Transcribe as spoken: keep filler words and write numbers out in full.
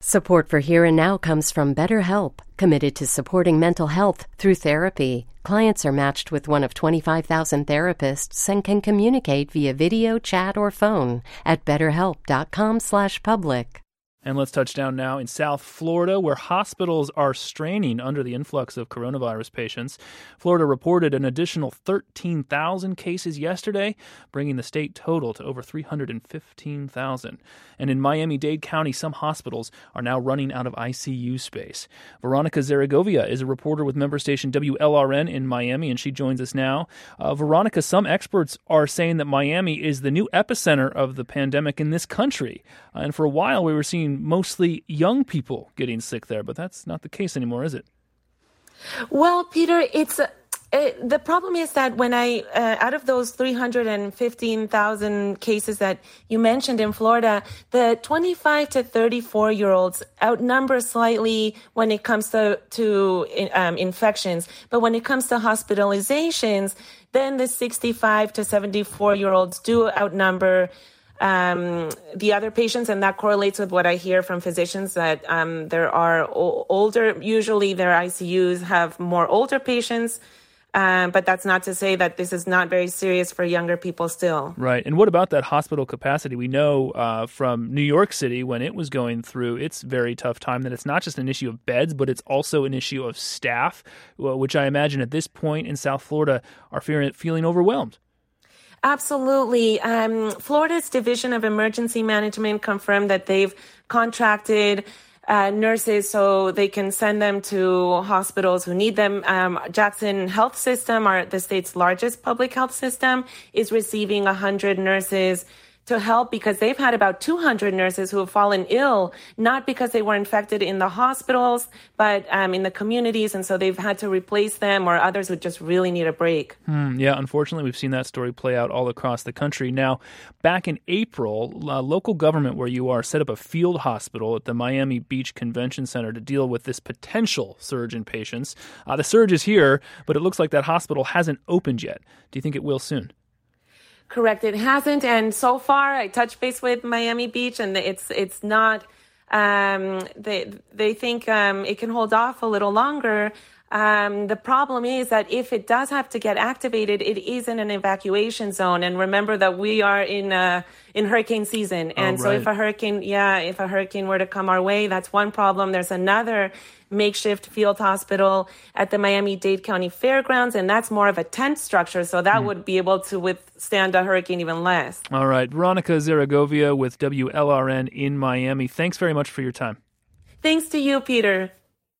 Support for Here and Now comes from BetterHelp, committed to supporting mental health through therapy. Clients are matched with one of twenty-five thousand therapists and can communicate via video, chat, or phone at betterhelp.com slash public. And let's touch down now in South Florida, where hospitals are straining under the influx of coronavirus patients. Florida reported an additional thirteen thousand cases yesterday, bringing the state total to over three hundred fifteen thousand. And in Miami-Dade County, some hospitals are now running out of I C U space. Veronica Zaragovia is a reporter with member station W L R N in Miami, and she joins us now. Uh, Veronica, some experts are saying that Miami is the new epicenter of the pandemic in this country. Uh, and for a while, we were seeing mostly young people getting sick there, but that's not the case anymore, is it? Well, Peter, it's uh, it, the problem is that when I, uh, out of those three hundred fifteen thousand cases that you mentioned in Florida, the twenty-five to thirty-four year olds outnumber slightly when it comes to, to um, infections. But when it comes to hospitalizations, then the sixty-five to seventy-four year olds do outnumber Um, the other patients, and that correlates with what I hear from physicians that um, there are o- older, usually their I C Us have more older patients, um, but that's not to say that this is not very serious for younger people still. Right. And what about that hospital capacity? We know uh, from New York City, when it was going through its very tough time, that it's not just an issue of beds, but it's also an issue of staff, which I imagine at this point in South Florida are fearing, feeling overwhelmed. Absolutely. Um, Florida's Division of Emergency Management confirmed that they've contracted uh, nurses so they can send them to hospitals who need them. Um, Jackson Health System, our, the state's largest public health system, is receiving one hundred nurses to help because they've had about two hundred nurses who have fallen ill, not because they were infected in the hospitals, but um, in the communities. And so they've had to replace them, or others would just really need a break. Hmm, yeah, unfortunately, we've seen that story play out all across the country. Now, back in April, uh, local government where you are set up a field hospital at the Miami Beach Convention Center to deal with this potential surge in patients. Uh, the surge is here, but it looks like that hospital hasn't opened yet. Do you think it will soon? Correct. It hasn't. And so far, I touched base with Miami Beach, and it's it's not, um, they, they think um, it can hold off a little longer. Um, the problem is that if it does have to get activated, it is in an evacuation zone. And remember that we are in uh, in hurricane season. And oh, so right. if a hurricane, yeah, if a hurricane were to come our way, that's one problem. There's another makeshift field hospital at the Miami-Dade County Fairgrounds, and that's more of a tent structure. So that mm. would be able to withstand a hurricane even less. All right. Veronica Zaragovia with W L R N in Miami. Thanks very much for your time. Thanks to you, Peter.